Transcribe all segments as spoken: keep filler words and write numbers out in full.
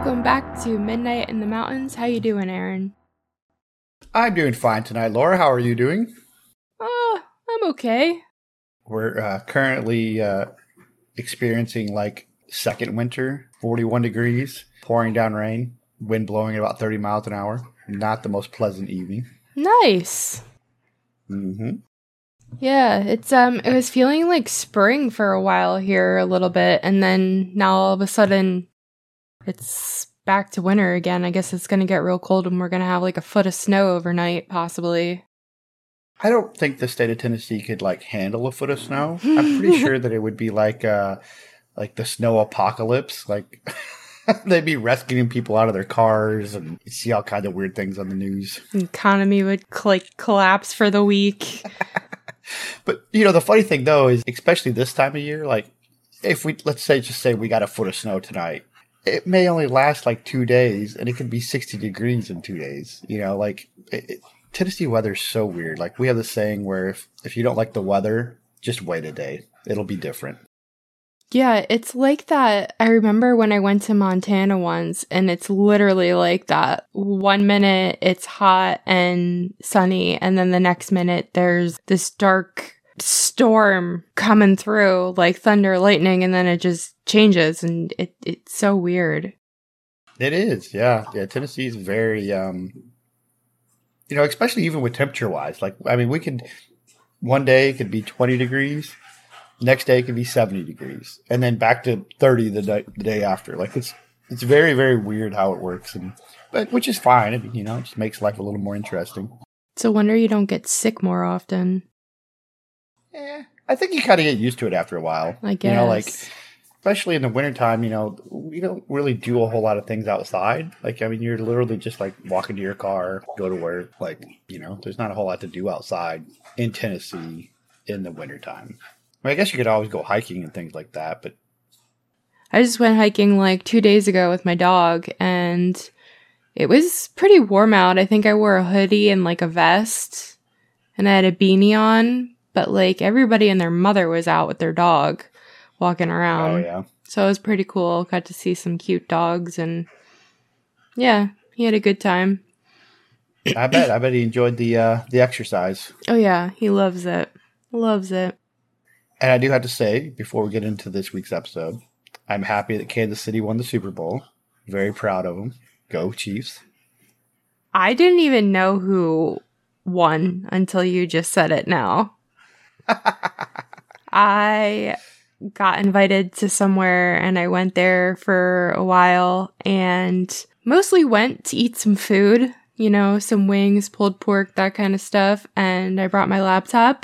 Welcome back to Midnight in the Mountains. How you doing, Aaron? I'm doing fine tonight. Laura, how are you doing? Oh, I'm okay. We're uh, currently uh, experiencing like second winter, forty-one degrees, pouring down rain, wind blowing at about thirty miles an hour. Not the most pleasant evening. Nice. Mm-hmm. Yeah, it's um it was feeling like spring for a while here a little bit, and then now all of a sudden it's back to winter again. I guess it's going to get real cold and we're going to have like a foot of snow overnight possibly. I don't think the state of Tennessee could like handle a foot of snow. I'm pretty sure that it would be like uh like the snow apocalypse. Like they'd be rescuing people out of their cars, and you see all kinds of weird things on the news. The economy would like collapse for the week. But, you know, the funny thing, though, is especially this time of year, like, if we, let's say, just say we got a foot of snow tonight, it may only last like two days, and it could be sixty degrees in two days. You know, like, it, it, Tennessee weather is so weird. Like, we have this saying where if, if you don't like the weather, just wait a day. It'll be different. Yeah, it's like that. I remember when I went to Montana once, and it's literally like that. One minute it's hot and sunny, and then the next minute there's this dark storm coming through like thunder, lightning, and then it just changes, and it it's so weird. It is, yeah. Yeah, Tennessee is very, um, you know, especially even with temperature-wise. Like, I mean, we could, one day it could be twenty degrees. Next day it could be seventy degrees, and then back to thirty the day, the day after. Like it's it's very very weird how it works, and but which is fine. I mean, you know, it just makes life a little more interesting. It's a wonder you don't get sick more often. Yeah, I think you kind of get used to it after a while. I guess, you know, like especially in the wintertime, you know, we don't really do a whole lot of things outside. Like, I mean, you're literally just like walking to your car, go to work. Like, you know, there's not a whole lot to do outside in Tennessee in the wintertime. I mean, I guess you could always go hiking and things like that, but I just went hiking like two days ago with my dog, and it was pretty warm out. I think I wore a hoodie and like a vest, and I had a beanie on, but like everybody and their mother was out with their dog walking around. Oh, yeah. So it was pretty cool. Got to see some cute dogs, and yeah, he had a good time. I bet. I bet he enjoyed the uh, the exercise. Oh, yeah. He loves it. Loves it. And I do have to say, before we get into this week's episode, I'm happy that Kansas City won the Super Bowl. Very proud of them. Go Chiefs. I didn't even know who won until you just said it now. I got invited to somewhere, and I went there for a while and mostly went to eat some food, you know, some wings, pulled pork, that kind of stuff. And I brought my laptop,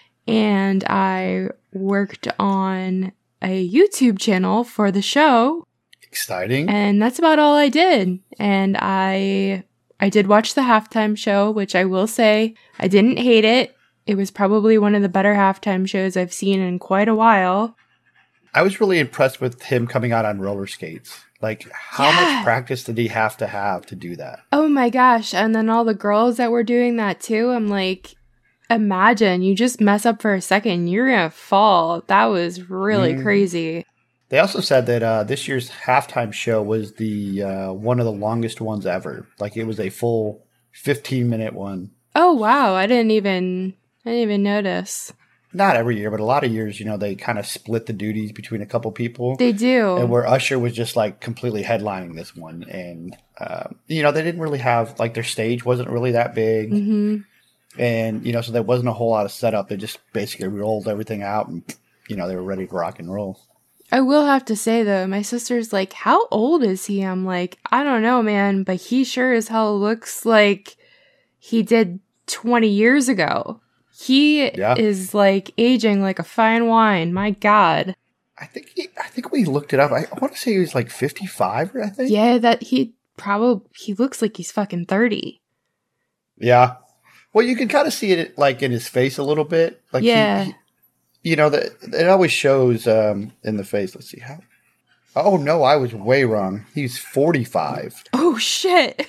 and I worked on a YouTube channel for the show. Exciting. And that's about all I did. And I I did watch the halftime show, which I will say I didn't hate it. It was probably one of the better halftime shows I've seen in quite a while. I was really impressed with him coming out on roller skates. Like, how Yeah. much practice did he have to have to do that? Oh my gosh. And then all the girls that were doing that too, I'm like, imagine you just mess up for a second, you're gonna fall. That was really Mm. crazy. They also said that uh, this year's halftime show was the uh, one of the longest ones ever. Like, it was a full fifteen minute one. Oh wow, I didn't even I didn't even notice. Not every year, but a lot of years, you know, they kind of split the duties between a couple people. They do. And where Usher was just like completely headlining this one. And, uh, you know, they didn't really have, like, their stage wasn't really that big. Mm-hmm. And, you know, so there wasn't a whole lot of setup. They just basically rolled everything out and, you know, they were ready to rock and roll. I will have to say, though, my sister's like, how old is he? I'm like, I don't know, man, but he sure as hell looks like he did twenty years ago. He Yeah. is like aging like a fine wine. My God. I think he, I think we looked it up. I, I want to say he was like fifty-five, I think. Yeah, that he probably, he looks like he's fucking thirty. Yeah. Well, you can kind of see it like in his face a little bit. Like he- Yeah. he, you know, that it always shows um, in the face. Let's see how. Oh no, I was way wrong. He's forty-five. Oh, shit.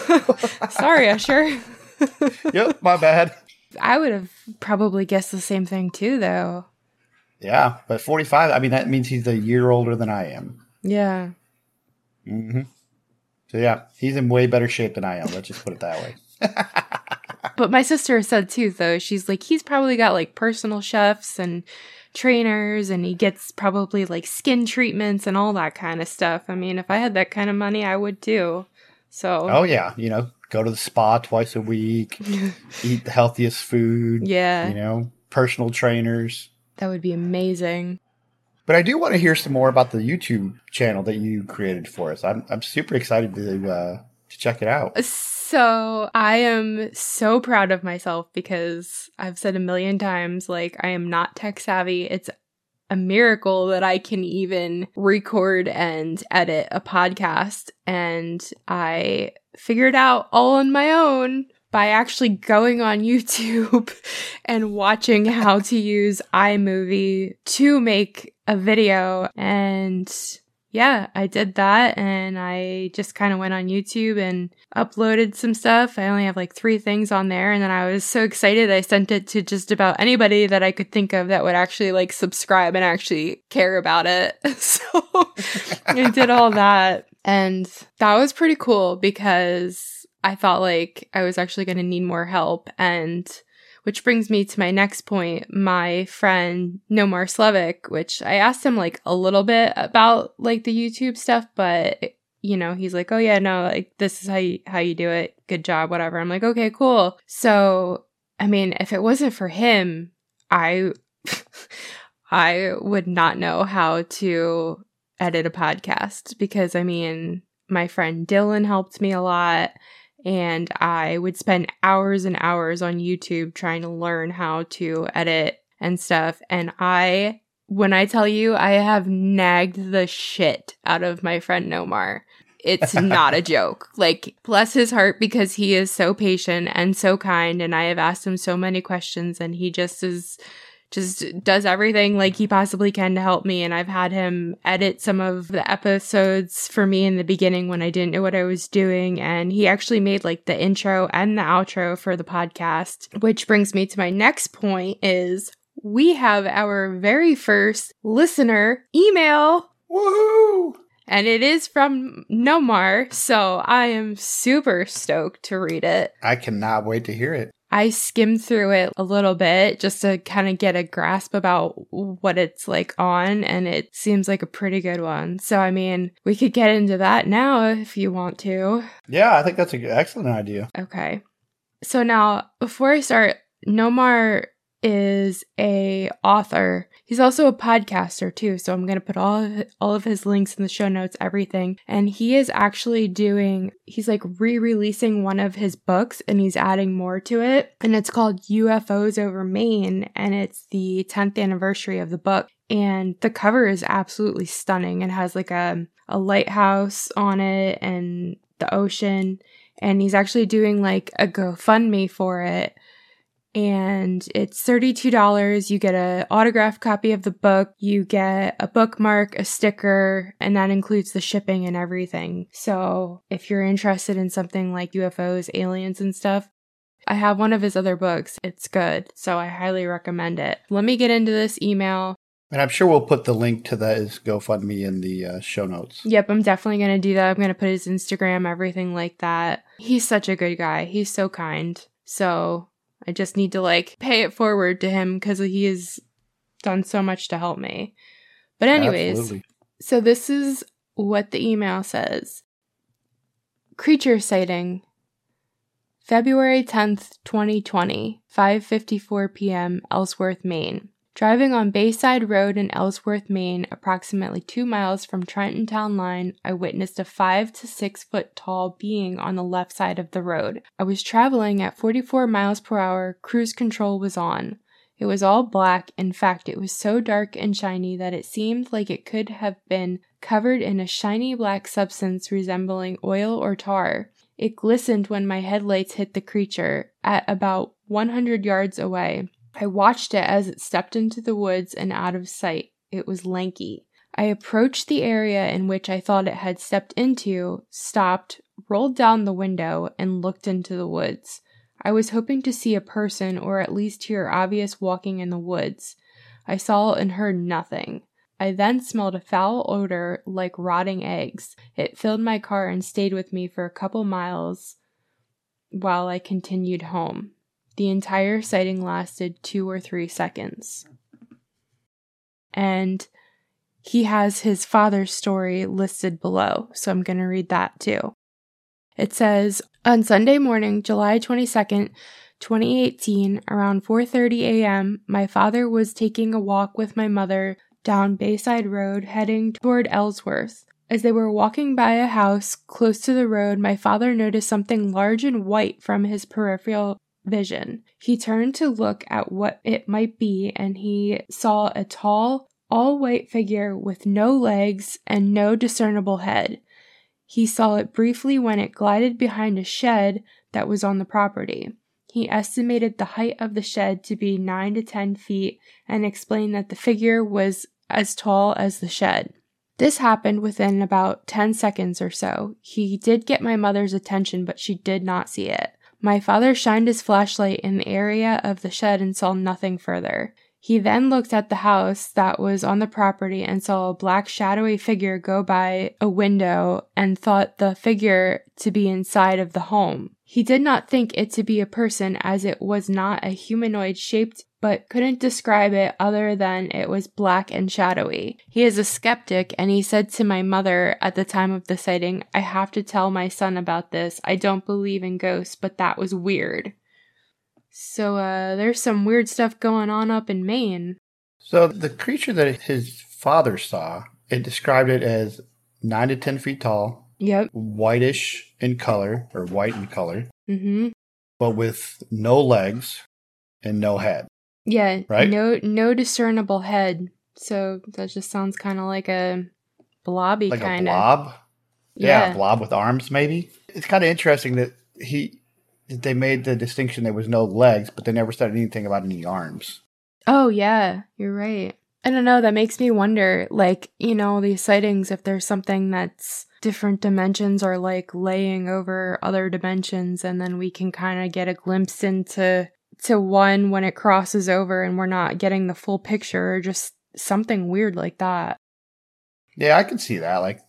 Sorry, Usher. Yep, my bad. I would have probably guessed the same thing too, though. Yeah, but forty-five. I mean, that means he's a year older than I am. Yeah. Mm-hmm. So yeah, he's in way better shape than I am. Let's just put it that way. But my sister said too, though, she's like, he's probably got like personal chefs and trainers, and he gets probably like skin treatments and all that kind of stuff. I mean, if I had that kind of money, I would too. So, oh yeah, you know, go to the spa twice a week, eat the healthiest food. Yeah. You know, personal trainers. That would be amazing. But I do want to hear some more about the YouTube channel that you created for us. I'm I'm super excited to uh, to check it out. So I am so proud of myself because I've said a million times, like, I am not tech savvy. It's a miracle that I can even record and edit a podcast. And I figured out all on my own by actually going on YouTube and watching how to use iMovie to make a video. And yeah, I did that, and I just kind of went on YouTube and uploaded some stuff. I only have like three things on there, and then I was so excited I sent it to just about anybody that I could think of that would actually like subscribe and actually care about it. So I did all that, and that was pretty cool because I thought like I was actually going to need more help. And which brings me to my next point, my friend Nomar Slevik, which I asked him like a little bit about like the YouTube stuff, but you know, he's like, oh yeah, no, like this is how you, how you do it. Good job, whatever. I'm like, okay, cool. So, I mean, if it wasn't for him, I, I would not know how to edit a podcast because I mean, my friend Dylan helped me a lot. And I would spend hours and hours on YouTube trying to learn how to edit and stuff. And I, when I tell you, I have nagged the shit out of my friend Nomar. It's not a joke. Like, bless his heart, because he is so patient and so kind. And I have asked him so many questions, and he just is, just does everything like he possibly can to help me. And I've had him edit some of the episodes for me in the beginning when I didn't know what I was doing. And he actually made like the intro and the outro for the podcast, which brings me to my next point is we have our very first listener email. Woohoo! And it is from Nomar. So I am super stoked to read it. I cannot wait to hear it. I skimmed through it a little bit just to kind of get a grasp about what it's like on, and it seems like a pretty good one. So, I mean, we could get into that now if you want to. Yeah, I think that's an excellent idea. Okay. So now, before I start, Nomar is a author. He's also a podcaster too, so I'm going to put all of, all of his links in the show notes, everything. And he is actually doing, he's like re-releasing one of his books, and he's adding more to it. And it's called U F Os Over Maine, and it's the tenth anniversary of the book. And the cover is absolutely stunning. It has like a, a lighthouse on it and the ocean. And he's actually doing like a GoFundMe for it. And it's thirty-two dollars. You get an autographed copy of the book. You get a bookmark, a sticker, and that includes the shipping and everything. So if you're interested in something like U F Os, aliens, and stuff, I have one of his other books. It's good. So I highly recommend it. Let me get into this email. And I'm sure we'll put the link to that his GoFundMe in the uh, show notes. Yep, I'm definitely going to do that. I'm going to put his Instagram, everything like that. He's such a good guy. He's so kind. So I just need to like pay it forward to him because he has done so much to help me. But anyways, Absolutely. So this is what the email says. Creature sighting. February tenth, twenty twenty, five fifty-four p.m., Ellsworth, Maine. Driving on Bayside Road in Ellsworth, Maine, approximately two miles from Trenton Town Line, I witnessed a five to six foot tall being on the left side of the road. I was traveling at forty-four miles per hour, cruise control was on. It was all black, in fact it was so dark and shiny that it seemed like it could have been covered in a shiny black substance resembling oil or tar. It glistened when my headlights hit the creature, at about one hundred yards away. I watched it as it stepped into the woods and out of sight. It was lanky. I approached the area in which I thought it had stepped into, stopped, rolled down the window, and looked into the woods. I was hoping to see a person or at least hear obvious walking in the woods. I saw and heard nothing. I then smelled a foul odor like rotting eggs. It filled my car and stayed with me for a couple miles while I continued home. The entire sighting lasted two or three seconds. And he has his father's story listed below, so I'm going to read that too. It says, on Sunday morning, July twenty-second, twenty eighteen, around four thirty a.m., my father was taking a walk with my mother down Bayside Road heading toward Ellsworth. As they were walking by a house close to the road, my father noticed something large and white from his peripheral vision. He turned to look at what it might be, and he saw a tall, all-white figure with no legs and no discernible head. He saw it briefly when it glided behind a shed that was on the property. He estimated the height of the shed to be nine to ten feet and explained that the figure was as tall as the shed. This happened within about ten seconds or so. He did get my mother's attention, but she did not see it. My father shined his flashlight in the area of the shed and saw nothing further. He then looked at the house that was on the property and saw a black shadowy figure go by a window and thought the figure to be inside of the home. He did not think it to be a person as it was not a humanoid shaped, but couldn't describe it other than it was black and shadowy. He is a skeptic, and he said to my mother at the time of the sighting, I have to tell my son about this. I don't believe in ghosts, but that was weird. So, uh, there's some weird stuff going on up in Maine. So the creature that his father saw, it described it as nine to ten feet tall. Yep. Whitish in color, or white in color. Mm-hmm. But with no legs and no head. Yeah. Right? No, no discernible head. So that just sounds kind of like a blobby like kind of. Like a blob? Yeah. yeah, a blob with arms maybe. It's kind of interesting that he... they made the distinction there was no legs, but they never said anything about any arms. Oh, yeah, you're right. I don't know, that makes me wonder, like, you know, these sightings, if there's something that's different dimensions or like laying over other dimensions, and then we can kind of get a glimpse into to one when it crosses over and we're not getting the full picture, or just something weird like that. Yeah, I can see that, like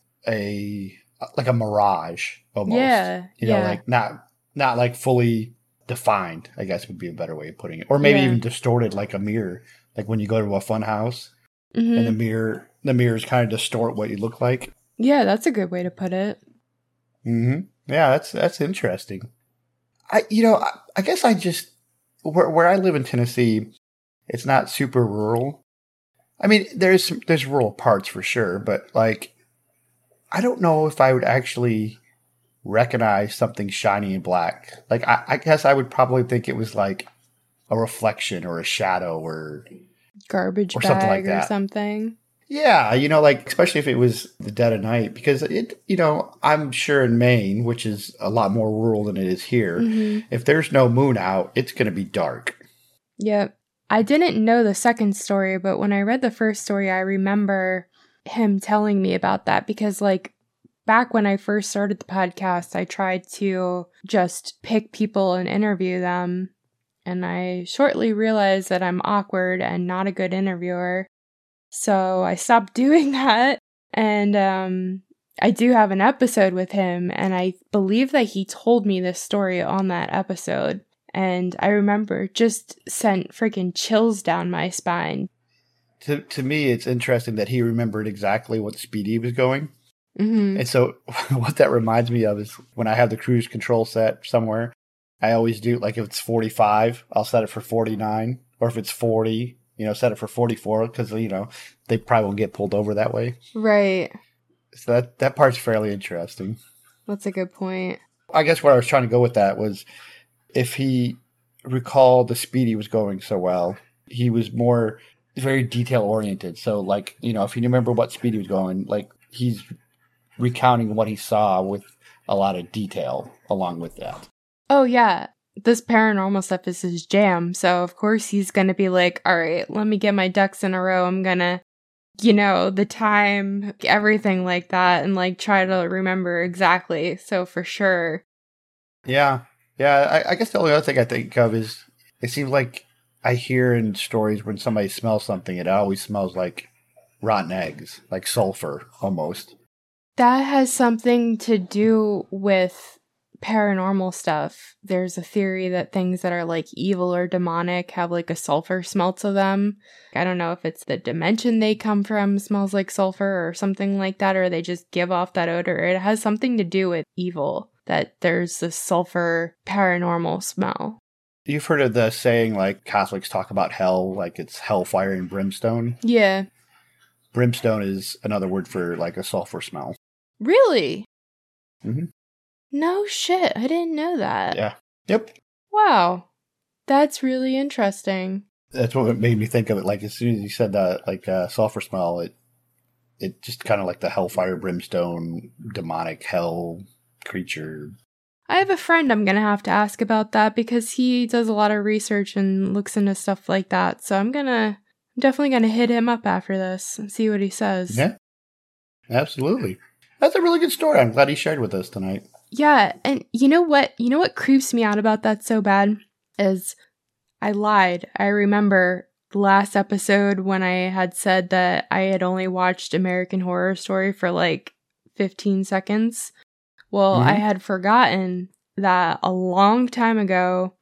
a like a mirage almost. Yeah, you know, yeah. like not not like fully defined, I guess would be a better way of putting it, or maybe yeah. even distorted like a mirror, like when you go to a fun house mm-hmm. and the mirror the mirrors kind of distort what you look like. Yeah, that's a good way to put it. Mm-hmm. Yeah, that's that's interesting. I you know I, I guess I just where where I live in Tennessee, it's not super rural. I mean, there's some, there's rural parts for sure, but like I don't know if I would actually recognize something shiny and black. Like I, I guess I would probably think it was like a reflection or a shadow or garbage or bag something like or that. something. Yeah, you know, like especially if it was the dead of night, because it, you know, I'm sure in Maine, which is a lot more rural than it is here, mm-hmm. if there's no moon out, it's going to be dark. Yep. I didn't know the second story, but when I read the first story, I remember him telling me about that, because like back when I first started the podcast, I tried to just pick people and interview them, and I shortly realized that I'm awkward and not a good interviewer. So I stopped doing that, and um, I do have an episode with him, and I believe that he told me this story on that episode, and I remember just sent freaking chills down my spine. To to me, it's interesting that he remembered exactly what speed he was going. Mm-hmm. And so what that reminds me of is when I have the cruise control set somewhere, I always do, like if it's forty-five, I'll set it for forty-nine, or if it's forty, you know, set it for forty-four, because, you know, they probably won't get pulled over that way. Right. So that, that part's fairly interesting. That's a good point. I guess where I was trying to go with that was if he recalled the speed he was going so well, he was more very detail oriented. So like, you know, if you remember what speed he was going, like he's recounting what he saw with a lot of detail along with that. Oh, yeah. This paranormal stuff is his jam. So, of course, he's going to be like, all right, let me get my ducks in a row. I'm going to, you know, the time, everything like that, and like try to remember exactly. So, for sure. Yeah. Yeah. I, I guess the only other thing I think of is it seems like I hear in stories when somebody smells something, it always smells like rotten eggs, like sulfur almost. That has something to do with paranormal stuff. There's a theory that things that are like evil or demonic have like a sulfur smell to them. I don't know if it's the dimension they come from smells like sulfur or something like that, or they just give off that odor. It has something to do with evil, that there's this sulfur paranormal smell. You've heard of the saying, like Catholics talk about hell, like it's hellfire and brimstone? Yeah. Brimstone is another word for like a sulfur smell. Really? Mm-hmm. No shit. I didn't know that. Yeah. Yep. Wow. That's really interesting. That's what made me think of it. Like as soon as you said that, like uh, sulfur smell, it it just kind of like the hellfire, brimstone, demonic hell creature. I have a friend I'm going to have to ask about that because he does a lot of research and looks into stuff like that. So I'm going to, I'm definitely going to hit him up after this and see what he says. Yeah. Absolutely. That's a really good story. I'm glad he shared with us tonight. Yeah, and you know what? You know what creeps me out about that so bad is I lied. I remember the last episode when I had said that I had only watched American Horror Story for like fifteen seconds. Well, mm-hmm. I had forgotten that a long time ago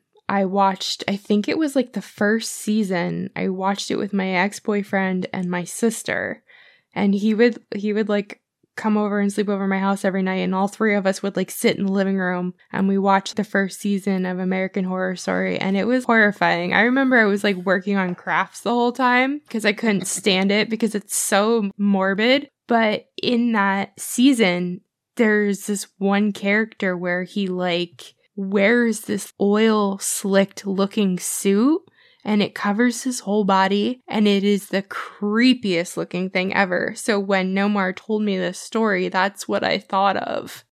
I watched, I think it was like the first season. I watched it with my ex-boyfriend and my sister. And he would he would like come over and sleep over my house every night, and all three of us would like sit in the living room and we watched the first season of American Horror Story, and it was horrifying. I remember I was like working on crafts the whole time because I couldn't stand it because it's so morbid. But in that season, there's this one character where he like wears this oil slicked looking suit and it covers his whole body, and it is the creepiest looking thing ever. So when Nomar told me this story, that's what I thought of.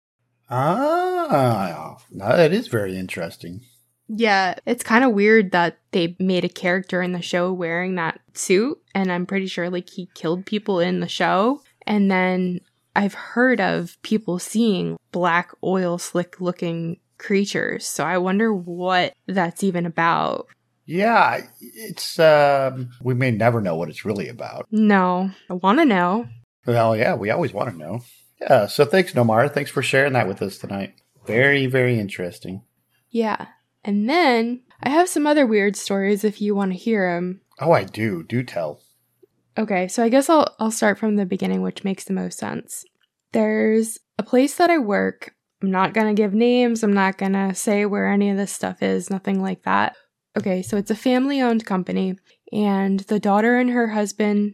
Ah, that is very interesting. Yeah, it's kind of weird that they made a character in the show wearing that suit, and I'm pretty sure like he killed people in the show. And then I've heard of people seeing black oil slick looking creatures, so I wonder what that's even about. Yeah, it's, um, we may never know what it's really about. No, I want to know. Well, yeah, we always want to know. Yeah, so thanks, Nomar. Thanks for sharing that with us tonight. Very, very interesting. Yeah, and then I have some other weird stories if you want to hear them. Oh, I do. Do tell. Okay, so I guess I'll I'll start from the beginning, which makes the most sense. There's a place that I work. I'm not going to give names. I'm not going to say where any of this stuff is, nothing like that. Okay, so it's a family-owned company, and the daughter and her husband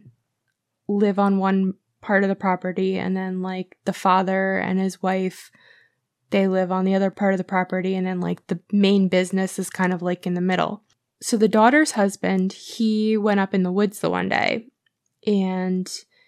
live on one part of the property, and then, like, the father and his wife, they live on the other part of the property, and then, like, the main business is kind of, like, in the middle. So the daughter's husband, he went up in the woods the one day, and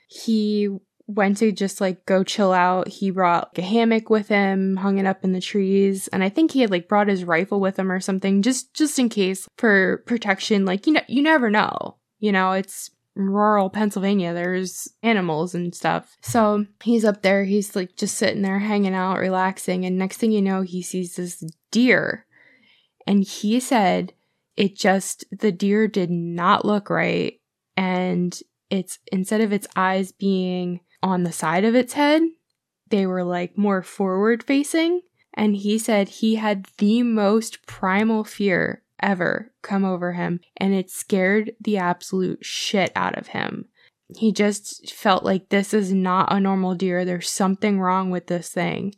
he went to just like go chill out. He brought like, a hammock with him, hung it up in the trees, and I think he had like brought his rifle with him or something, just just in case for protection. Like, you know, you never know. You know, it's rural Pennsylvania. There's animals and stuff. So he's up there. He's like just sitting there, hanging out, relaxing, and next thing you know, he sees this deer, and he said it just the deer did not look right, and it's instead of its eyes being on the side of its head, they were like more forward facing. And he said he had the most primal fear ever come over him, and it scared the absolute shit out of him. He just felt like this is not a normal deer. There's something wrong with this thing.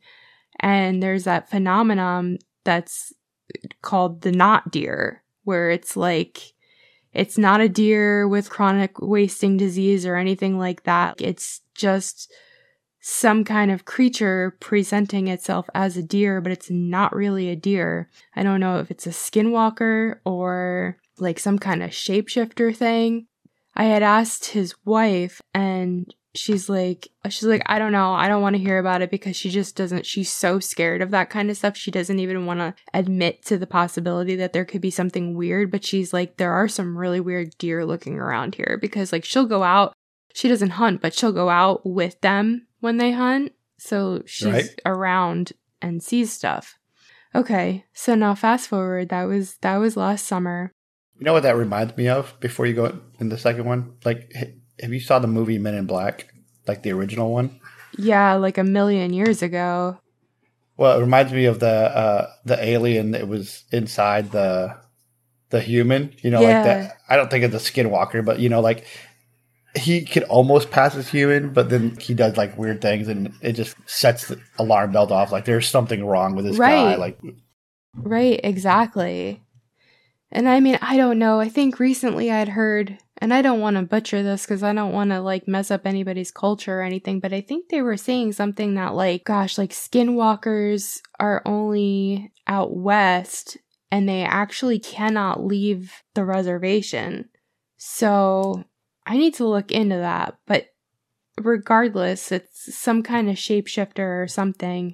And there's that phenomenon that's called the not deer, where it's like it's not a deer with chronic wasting disease or anything like that. It's just some kind of creature presenting itself as a deer, but it's not really a deer. I don't know if it's a skinwalker or like some kind of shapeshifter thing. I had asked his wife, and she's like, she's like, I don't know. I don't want to hear about it because she just doesn't, she's so scared of that kind of stuff. She doesn't even want to admit to the possibility that there could be something weird. But she's like, there are some really weird deer looking around here, because like she'll go out, she doesn't hunt, but she'll go out with them when they hunt. So she's right. around and sees stuff. Okay. So now fast forward. That was, that was last summer. You know what that reminds me of before you go in the second one? Like, have you saw the movie Men in Black, like the original one? Yeah, like a million years ago. Well, it reminds me of the uh, the alien that was inside the the human. You know, like Yeah. that. I don't think it's a skinwalker, but you know, like he could almost pass as human, but then he does like weird things, and it just sets the alarm bells off. Like there's something wrong with this guy. Right. Like, Right, exactly. And I mean, I don't know. I think recently I'd heard, and I don't want to butcher this because I don't want to like mess up anybody's culture or anything, but I think they were saying something that like, gosh, like skinwalkers are only out west and they actually cannot leave the reservation. So I need to look into that. But regardless, it's some kind of shapeshifter or something.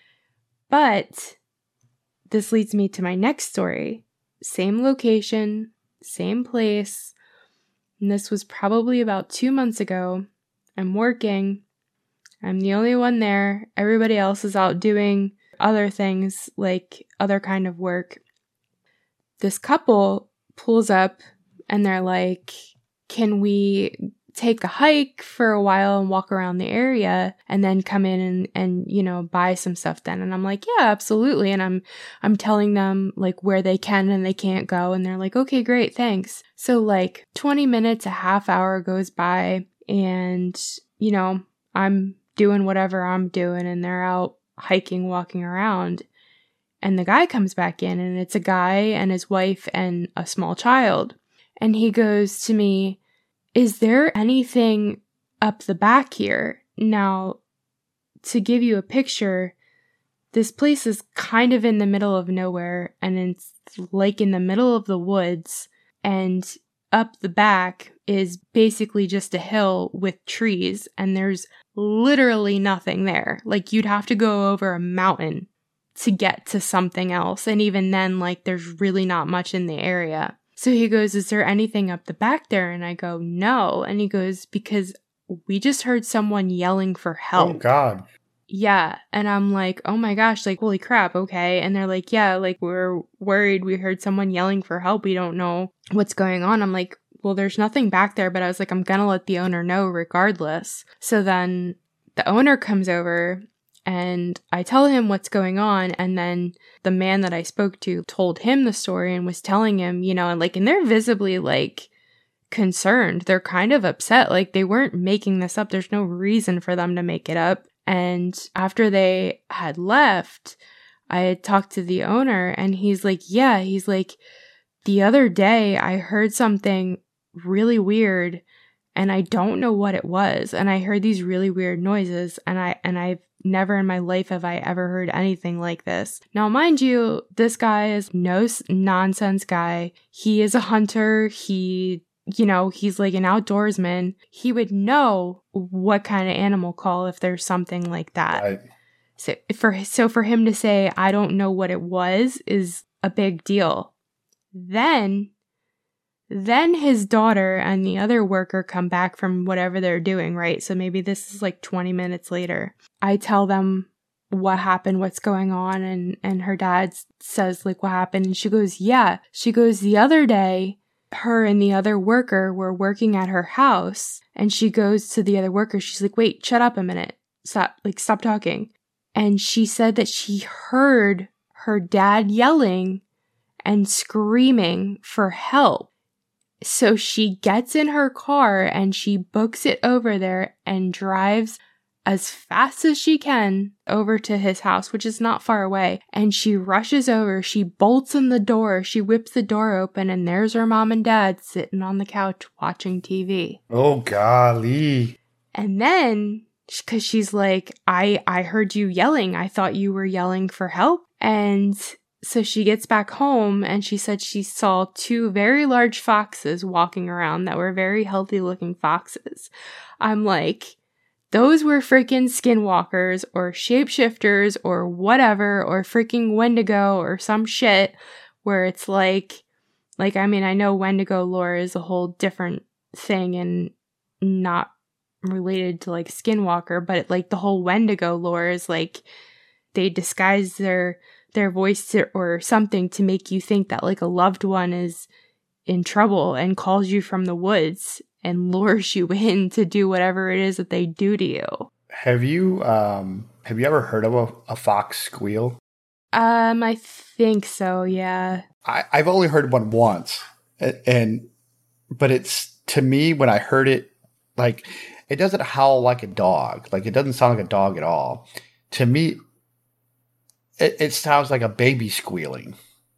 But this leads me to my next story. Same location, same place. And this was probably about two months ago. I'm working. I'm the only one there. Everybody else is out doing other things, like other kind of work. This couple pulls up and they're like, can we take a hike for a while and walk around the area and then come in and, and, you know, buy some stuff then? And I'm like, yeah, absolutely. And I'm, I'm telling them like where they can and they can't go. And they're like, okay, great. Thanks. So like twenty minutes, a half hour goes by and, you know, I'm doing whatever I'm doing and they're out hiking, walking around. And the guy comes back in and it's a guy and his wife and a small child. And he goes to me, is there anything up the back here? Now, to give you a picture, this place is kind of in the middle of nowhere and it's like in the middle of the woods, and up the back is basically just a hill with trees and there's literally nothing there. Like you'd have to go over a mountain to get to something else. And even then, like there's really not much in the area. So he goes, is there anything up the back there? And I go, no. And he goes, because we just heard someone yelling for help. oh God. Yeah. And I'm like, oh my gosh, like, holy crap. Okay. And they're like, yeah, like we're worried. We heard someone yelling for help. We don't know what's going on. I'm like, well, there's nothing back there, but I was like, I'm going to let the owner know regardless. So then the owner comes over and I tell him what's going on. And then the man that I spoke to told him the story and was telling him, you know, and like, and they're visibly like concerned. They're kind of upset. Like they weren't making this up. There's no reason for them to make it up. And after they had left, I had talked to the owner and he's like, yeah, he's like, the other day I heard something really weird and I don't know what it was. And I heard these really weird noises and I, and I've never in my life have I ever heard anything like this. Now, mind you, this guy is no s- nonsense guy. He is a hunter. He, you know, he's like an outdoorsman. He would know what kind of animal call if there's something like that. Right. So for, so for him to say, I don't know what it was is a big deal. Then Then his daughter and the other worker come back from whatever they're doing, right? So maybe this is like twenty minutes later. I tell them what happened, what's going on, and, and her dad says like what happened. And she goes, yeah. She goes, the other day, her and the other worker were working at her house. And she goes to the other worker. She's like, wait, shut up a minute. Stop, like, stop talking. And she said that she heard her dad yelling and screaming for help. So she gets in her car and she books it over there and drives as fast as she can over to his house, which is not far away. And she rushes over, she bolts in the door, she whips the door open, and there's her mom and dad sitting on the couch watching T V. Oh, golly. And then, because she's like, I, I heard you yelling. I thought you were yelling for help. And so she gets back home and she said she saw two very large foxes walking around that were very healthy looking foxes. I'm like, those were freaking skinwalkers or shapeshifters or whatever, or freaking Wendigo or some shit where it's like, like, I mean, I know Wendigo lore is a whole different thing and not related to like Skinwalker, but like the whole Wendigo lore is like they disguise their their voice to, or something to make you think that like a loved one is in trouble and calls you from the woods. and lures you in to do whatever it is that they do to you. Have you um have you ever heard of a, a fox squeal? Um, I think so, yeah. I, I've only heard one once, a- and but it's to me when I heard it, like it doesn't howl like a dog, like it doesn't sound like a dog at all. To me, it, it sounds like a baby squealing,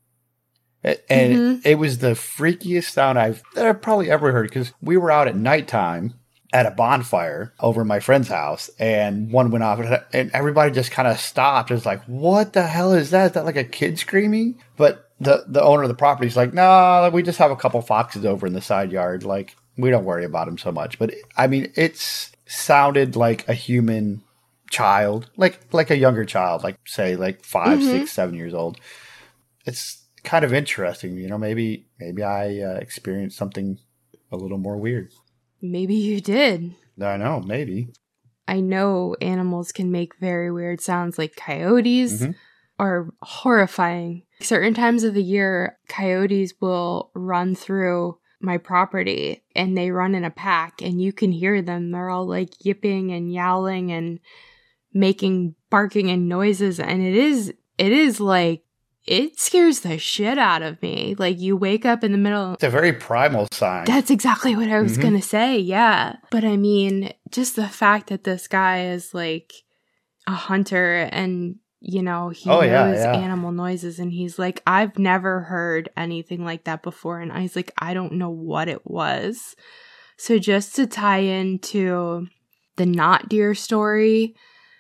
A- and Mhm. it, it was the freakiest sound I've that I've probably ever heard because we were out at nighttime at a bonfire over at my friend's house, and one went off, and everybody just kind of stopped. It was like, "What the hell is that? Is that like a kid screaming?" But the the owner of the property is like, "No, we just have a couple foxes over in the side yard. Like, we don't worry about them so much." But I mean, it's sounded like a human child, like like a younger child, like say like five, Mhm. six, seven years old. It's kind of interesting, you know. Maybe maybe I uh, experienced something a little more weird. Maybe you did. I know, maybe. I know animals can make very weird sounds, like coyotes Mhm. are horrifying. Certain times of the year, coyotes will run through my property and they run in a pack and you can hear them. They're all like yipping and yowling and making barking and noises. And it is, it is like, it scares the shit out of me. Like you wake up in the middle. It's a very primal sign. That's exactly what I was Mhm. going to say. Yeah. But I mean, just the fact that this guy is like a hunter and, you know, he Oh, knows yeah, yeah. animal noises and he's like, I've never heard anything like that before. And I was like, I don't know what it was. So just to tie into the not deer story,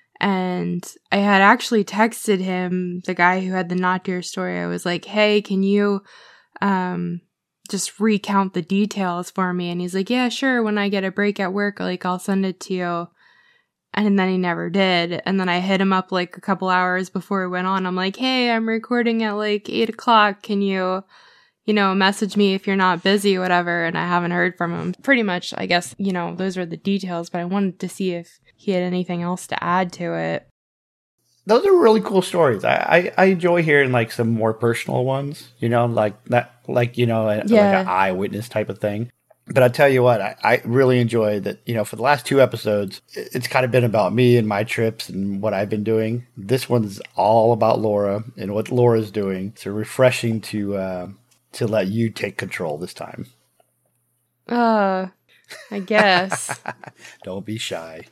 and I had actually texted him, the guy who had the not deer story. I was like, hey, can you um, just recount the details for me? And he's like, yeah, sure. When I get a break at work, like I'll send it to you. And then he never did. And then I hit him up like a couple hours before it went on. I'm like, hey, I'm recording at like eight o'clock. Can you, you know, message me if you're not busy, whatever. And I haven't heard from him. Pretty much, I guess, you know, those are the details. But I wanted to see if he had anything else to add to it. Those are really cool stories. I, I, I enjoy hearing like some more personal ones, you know, like that, like, you know, a, Yeah. like an eyewitness type of thing. But I tell you what, I, I really enjoy that, you know, for the last two episodes, it- it's kind of been about me and my trips and what I've been doing. This one's all about Laura and what Laura's doing. It's refreshing to, uh, to let you take control this time. Uh, I guess. Don't be shy.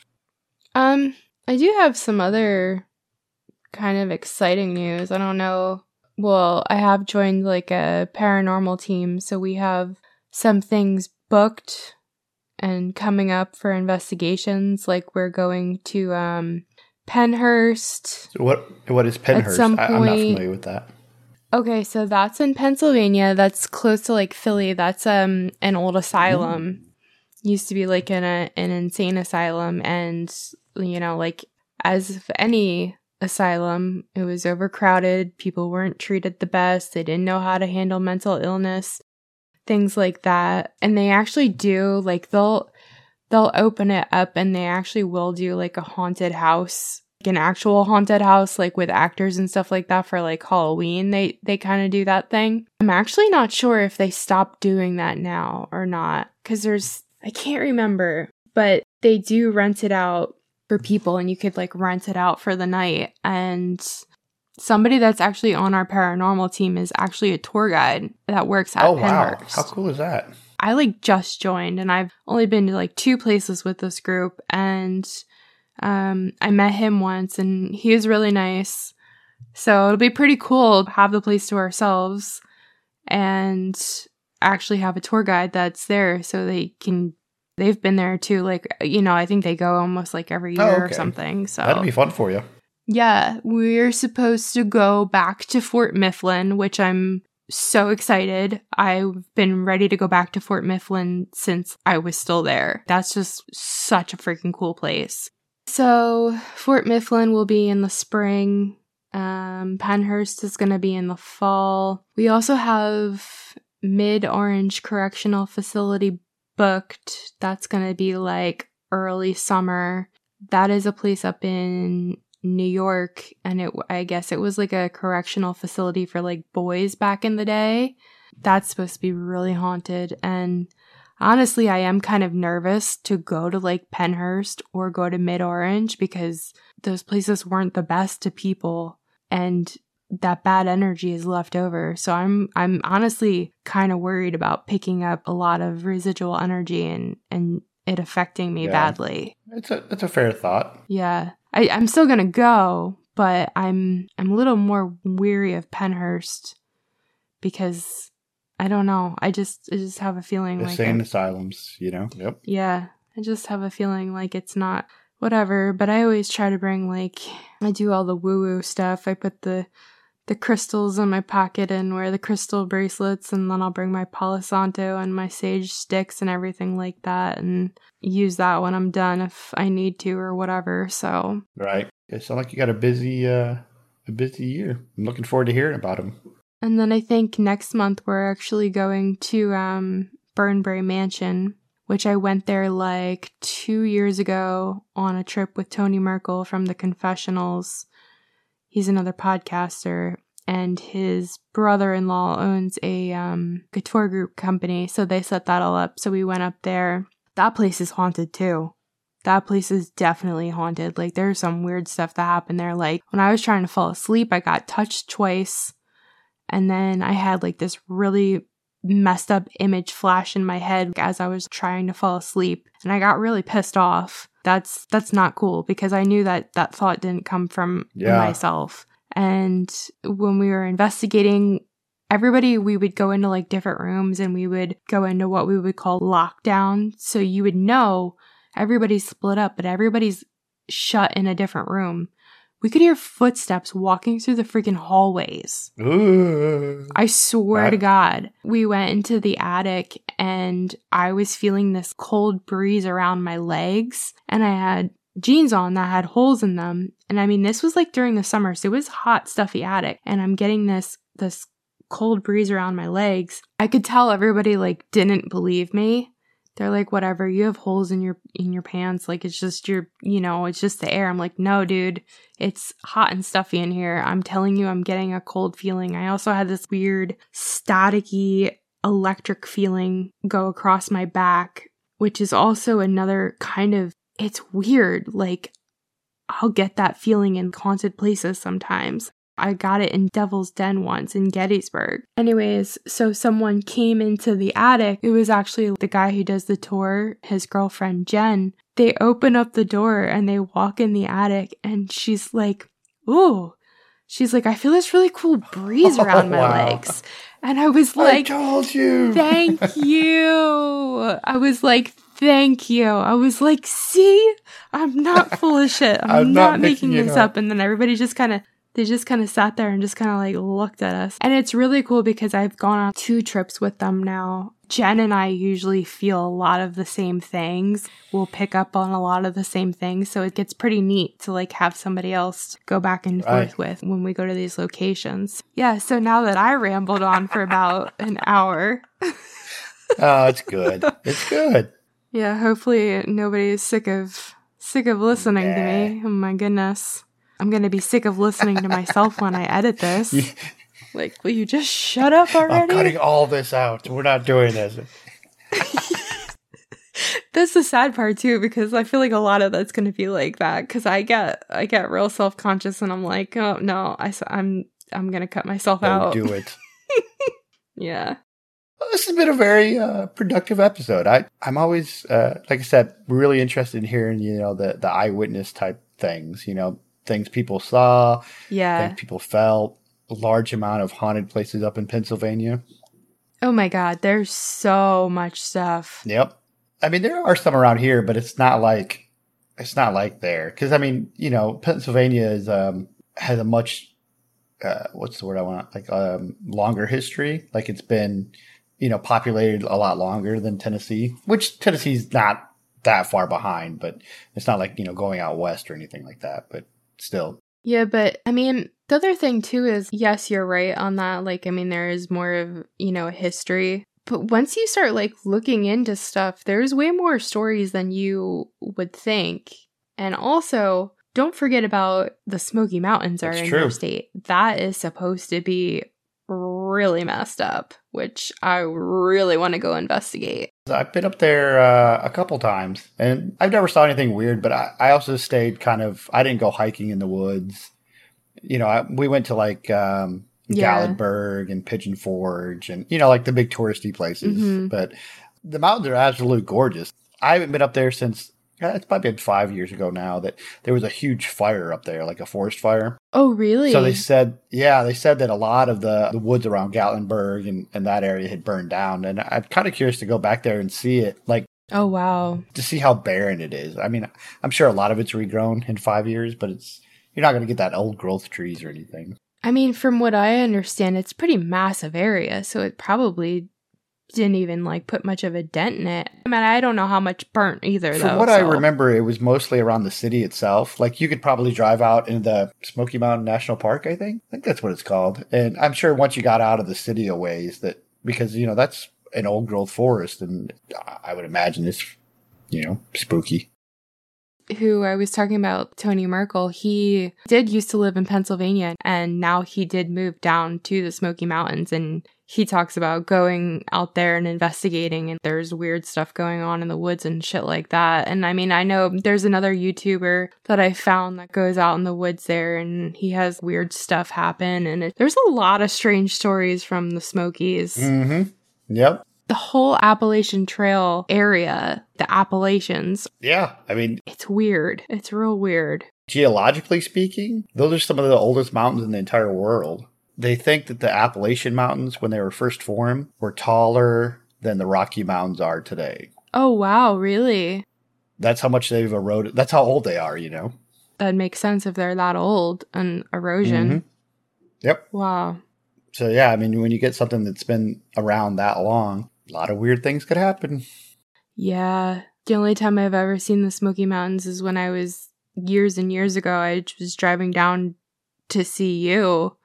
Um, I do have some other kind of exciting news. I don't know. Well, I have joined like a paranormal team, so we have some things booked and coming up for investigations. Like we're going to um Penhurst. So what what is Penhurst? some I, I'm not point- familiar with that. Okay, so that's in Pennsylvania. That's close to like Philly. That's um an old asylum. Used to be like in a an insane asylum, and you know, like as if any asylum, it was overcrowded. People weren't treated the best. They didn't know how to handle mental illness, things like that. And they actually do like they'll they'll open it up and they actually will do like a haunted house, like an actual haunted house, like with actors and stuff like that for like Halloween. They they kind of do that thing. I'm actually not sure if they stopped doing that now or not, because there's I can't remember, but they do rent it out for people and you could like rent it out for the night. And somebody that's actually on our paranormal team is actually a tour guide that works at Oh, wow. Penhurst. How cool is that? I like just joined and I've only been to like two places with this group, and um I met him once and he was really nice. So it'll be pretty cool to have the place to ourselves and actually have a tour guide that's there so they can they've been there too, like, you know, I think they go almost like every year Oh, or okay. something. So That'd be fun for you. yeah, we're supposed to go back to Fort Mifflin, which I'm so excited. I've been ready to go back to Fort Mifflin since I was still there. That's just such a freaking cool place. So Fort Mifflin will be in the spring. Um, Penhurst is going to be in the fall. We also have Mid-Orange Correctional Facility booked. That's going to be like early summer. That is a place up in New York, and it I guess it was like a correctional facility for like boys back in the day. That's supposed to be really haunted, and honestly, I am kind of nervous to go to like Pennhurst or go to Mid-Orange because those places weren't the best to people and that bad energy is left over. So I'm I'm honestly kind of worried about picking up a lot of residual energy and, and it affecting me Yeah. badly. It's a it's a fair thought. Yeah. I, I'm still gonna go, but I'm I'm a little more weary of Pennhurst because I don't know. I just I just have a feeling The like sane I- asylums, you know. Yep. yeah, I just have a feeling like it's not whatever. But I always try to bring like I do all the woo woo stuff. I put the the crystals in my pocket and wear the crystal bracelets, and then I'll bring my Palo Santo and my sage sticks and everything like that, and use that when I'm done if I need to or whatever. So Right. It sounds like you got a busy uh a busy year. I'm looking forward to hearing about them. And then I think next month we're actually going to um, Burnbury Mansion, which I went there like two years ago on a trip with Tony Merkel from The Confessionals. He's another podcaster, and his brother-in-law owns a um, guitar group company, so they set that all up. So we went up there. That place is haunted too. That place is definitely haunted. Like there's some weird stuff that happened there. Like when I was trying to fall asleep, I got touched twice. And then I had like this really messed up image flash in my head as I was trying to fall asleep. And I got really pissed off. That's that's not cool because I knew that that thought didn't come from Yeah. myself. And when we were investigating, everybody, we would go into like different rooms and we would go into what we would call lockdown. So you would know everybody's split up, but everybody's shut in a different room. We could hear footsteps walking through the freaking hallways. Ooh. I swear Right. to God. We went into the attic and I was feeling this cold breeze around my legs. And I had jeans on that had holes in them. And I mean, this was like during the summer, so it was hot, stuffy attic. And I'm getting this this cold breeze around my legs. I could tell everybody like didn't believe me. They're like, whatever, you have holes in your in your pants. Like, it's just your, you know, it's just the air. I'm like, no, dude, it's hot and stuffy in here. I'm telling you, I'm getting a cold feeling. I also had this weird staticky electric feeling go across my back, which is also another kind of, it's weird. Like, I'll get that feeling in haunted places sometimes. I got it in Devil's Den once in Gettysburg. Anyways, so someone came into the attic. It was actually the guy who does the tour, his girlfriend Jen. They open up the door and they walk in the attic and she's like, ooh. She's like, I feel this really cool breeze around Oh, my wow. legs. And I was I like, told you. thank you. I was like, thank you. I was like, see, I'm not full of shit. I'm, I'm not, not making making it this up. up. And then everybody just kind of, they just kind of sat there and just kind of like looked at us. And it's really cool because I've gone on two trips with them now. Jen and I usually feel a lot of the same things. We'll pick up on a lot of the same things. So it gets pretty neat to like have somebody else go back and Right. forth with when we go to these locations. Yeah. So now that I rambled on for about an hour. Oh, it's good. It's good. Yeah, hopefully nobody's sick of sick of listening to Nah. me. Oh my goodness. I'm going to be sick of listening to myself when I edit this. Yeah. Like, will you just shut up I'm already? cutting all this out. We're not doing this. That's the sad part too, because I feel like a lot of that's going to be like that. Because I get, I get real self conscious, and I'm like, oh no, I, I'm, I'm going to cut myself Don't out. do it. Yeah. Well, this has been a very uh, productive episode. I, I'm always, uh, like I said, really interested in hearing, you know, the, the eyewitness type things, you know, things people saw, Yeah. things people felt, a large amount of haunted places up in Pennsylvania. Oh my God, there's so much stuff. Yep. I mean, there are some around here, but it's not like, it's not like there. Cause I mean, you know, Pennsylvania is, um, has a much, uh, what's the word I want? Like, um, longer history. Like it's been, you know, populated a lot longer than Tennessee, which Tennessee's not that far behind, but it's not like, you know, going out west or anything like that, but still. Yeah, but I mean, the other thing too is, yes, you're right on that. Like, I mean, there is more of, you know, history. But once you start like looking into stuff, there's way more stories than you would think. And also, don't forget about the Smoky Mountains are That's in true. your state. That is supposed to be really messed up, which I really want to go investigate. I've been up there uh, a couple times, and I've never saw anything weird, but I, I also stayed kind of, I didn't go hiking in the woods. You know, I, we went to like um, Yeah. Gatlinburg and Pigeon Forge and, you know, like the big touristy places. Mhm. But the mountains are absolutely gorgeous. I haven't been up there since, uh, it's probably been five years ago now, that there was a huge fire up there, like a forest fire. Oh, really? So they said, yeah, they said that a lot of the, the woods around Gatlinburg and, and that area had burned down. And I'm kind of curious to go back there and see it, like Oh, wow. to see how barren it is. I mean, I'm sure a lot of it's regrown in five years, but it's you're not going to get that old growth trees or anything. I mean, from what I understand, it's a pretty massive area, so it probably didn't even like put much of a dent in it. I mean, I don't know how much burnt either, From though. what I so- remember, it was mostly around the city itself. Like you could probably drive out into the Smoky Mountain National Park, I think. I think that's what it's called. And I'm sure once you got out of the city a ways that, because, you know, that's an old growth forest, and I would imagine it's, you know, spooky. Who I was talking about, Tony Merkel, he did used to live in Pennsylvania, and now he did move down to the Smoky Mountains, and he talks about going out there and investigating, and there's weird stuff going on in the woods and shit like that. And I mean, I know there's another YouTuber that I found that goes out in the woods there, and he has weird stuff happen, and it, there's a lot of strange stories from the Smokies. Mm-hmm. Yep. The whole Appalachian Trail area, the Appalachians, Yeah. I mean, it's weird. It's real weird. geologically speaking, those are some of the oldest mountains in the entire world. They think that the Appalachian Mountains, when they were first formed, were taller than the Rocky Mountains are today. Oh, wow, really? That's how much they've eroded. That's how old they are, you know? That makes sense if they're that old and erosion. Mhm. Yep. Wow. So, yeah, I mean, when you get something that's been around that long, a lot of weird things could happen. Yeah. The only time I've ever seen the Smoky Mountains is when I was years and years ago. I was driving down to see you.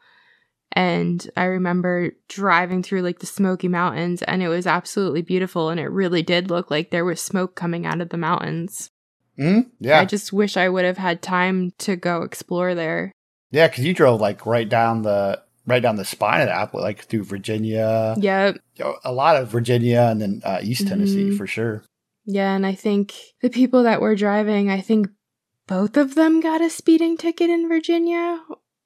And I remember driving through like the Smoky Mountains, and it was absolutely beautiful. And it really did look like there was smoke coming out of the mountains. Mm-hmm. Yeah. I just wish I would have had time to go explore there. Yeah, because you drove like right down the right down the spine of the Apple, like through Virginia. Yep. A lot of Virginia and then uh, East Tennessee Mhm. for sure. Yeah, and I think the people that were driving, I think both of them got a speeding ticket in Virginia.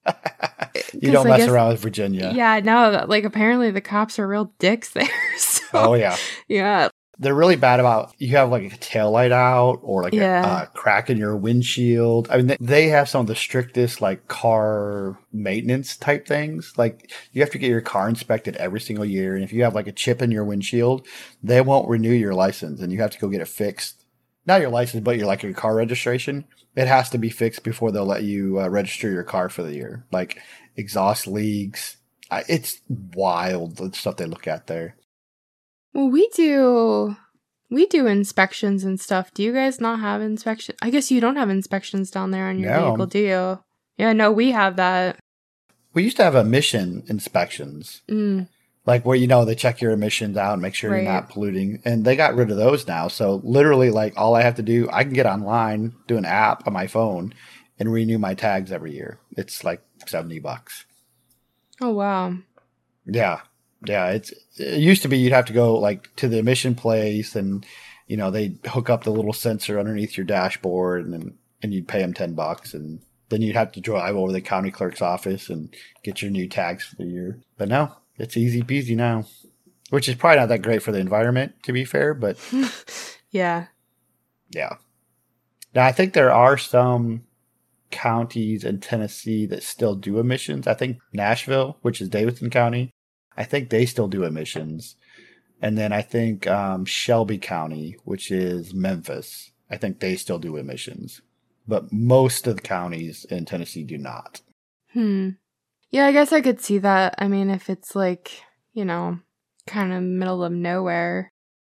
You don't I mess guess- around with Virginia. Yeah, no, like apparently the cops are real dicks there. So, Oh, yeah. yeah. They're really bad about, you have like a tail light out or like Yeah. a uh, crack in your windshield. I mean, they, they have some of the strictest like car maintenance type things. Like you have to get your car inspected every single year. And if you have like a chip in your windshield, they won't renew your license and you have to go get it fixed. Not your license, but your like your car registration. It has to be fixed before they'll let you uh, register your car for the year. Like exhaust leaks. I, it's wild, the stuff they look at there. Well, we do we do inspections and stuff. Do you guys not have inspections? I guess you don't have inspections down there on your No. vehicle, do you? Yeah, no, we have that. We used to have emission inspections. Mm. Like where, you know, they check your emissions out and make sure Right. you're not polluting. And they got rid of those now. So literally, like, all I have to do, I can get online, do an app on my phone, and renew my tags every year. It's like seventy bucks. Oh, wow. Yeah. Yeah. It's, it used to be you'd have to go like to the emission place and, you know, they hook up the little sensor underneath your dashboard and then, and you'd pay them ten bucks. And then you'd have to drive over to the county clerk's office and get your new tags for the year. But no, it's easy peasy now, which is probably not that great for the environment, to be fair. But Yeah. yeah. Now, I think there are some counties in Tennessee that still do emissions. I think Nashville, which is Davidson County, I think they still do emissions. And then I think um, Shelby County, which is Memphis, I think they still do emissions. But most of the counties in Tennessee do not. Hmm. Yeah, I guess I could see that. I mean, if it's like, you know, kind of middle of nowhere.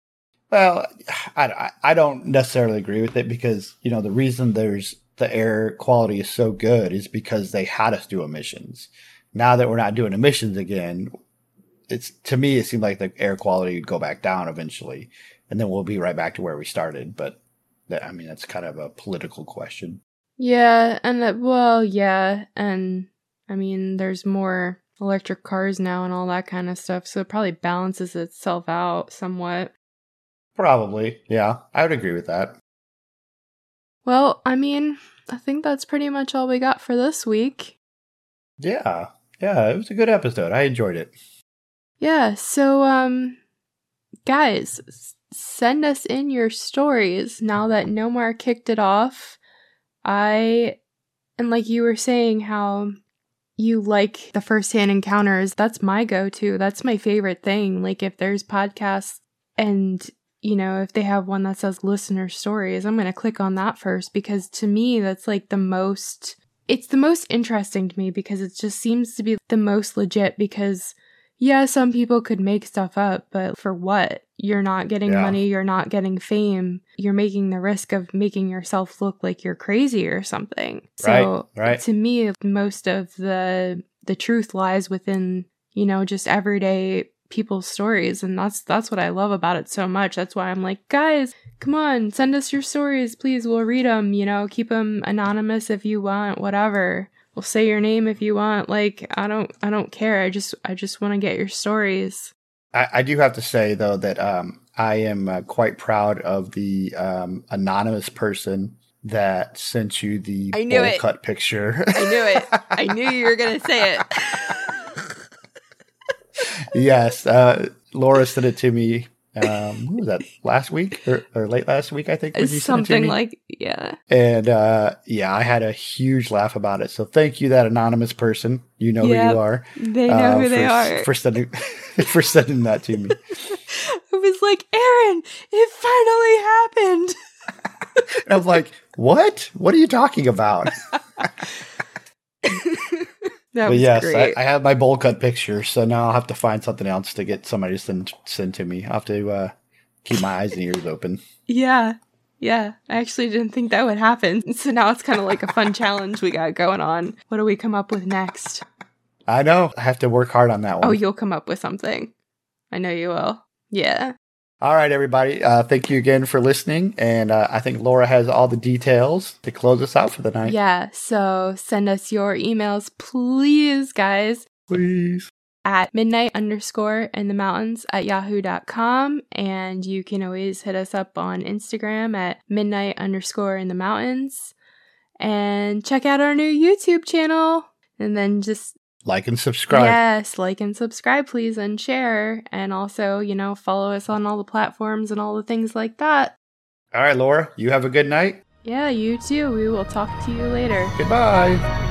Well, I, I- I don't necessarily agree with it because, you know, the reason there's the air quality is so good is because they had us do emissions. Now that we're not doing emissions again, it's to me, it seemed like the air quality would go back down eventually, and then we'll be right back to where we started. But that, I mean, that's kind of a political question. Yeah, and that, well, yeah, and I mean, there's more electric cars now and all that kind of stuff. So it probably balances itself out somewhat. Probably. Yeah, I would agree with that. Well, I mean, I think that's pretty much all we got for this week. Yeah. Yeah, it was a good episode. I enjoyed it. Yeah, so, um, guys, s- send us in your stories now that Nomar kicked it off. I, and like you were saying, how you like the first-hand encounters, that's my go-to. That's my favorite thing. Like, if there's podcasts and, you know, if they have one that says listener stories, I'm going to click on that first, because to me, that's like the most, it's the most interesting to me, because it just seems to be the most legit. Because yeah, some people could make stuff up, but for what? You're not getting Yeah. money, you're not getting fame, you're making the risk of making yourself look like you're crazy or something. So Right, right. to me, most of the the truth lies within, you know, just everyday people's stories, and that's that's what I love about it so much. That's why I'm like, guys, come on, send us your stories, please. We'll read them, you know, keep them anonymous if you want, whatever. We'll say your name if you want. Like, I don't I don't care. I just I just want to get your stories. I, I do have to say, though, that um, I am uh, quite proud of the um, anonymous person that sent you the I knew bowl it. cut picture. I knew it. I knew you were going to say it. Yes, uh, Laura sent it to me. Um, what was that, last week or, or late last week? I think when you sent it to Something me. like, yeah. And uh, yeah, I had a huge laugh about it. So thank you, that anonymous person. You know Yep, who you are. They know uh, who they for, are. for sending for sending that to me. It was like, Aaron, it finally happened. And I was like, "What? What are you talking about?" That But was yes, great. I, I have my bowl cut picture, so now I'll have to find something else to get somebody to send send to me. I'll have to uh, keep my eyes and ears open. Yeah. Yeah. I actually didn't think that would happen. So now it's kind of like a fun challenge we got going on. What do we come up with next? I know. I have to work hard on that one. Oh, you'll come up with something. I know you will. Yeah. All right, everybody. Uh, thank you again for listening. And uh, I think Laura has all the details to close us out for the night. Yeah. So send us your emails, please, guys, Please. at midnight underscore in the mountains at yahoo dot com. And you can always hit us up on Instagram at midnight underscore in the mountains. And check out our new YouTube channel. And then just Like and subscribe. Yes, like and subscribe, please, and share. And also, you know, follow us on all the platforms and all the things like that. All right, Laura, you have a good night. Yeah, you too. We will talk to you later. Goodbye.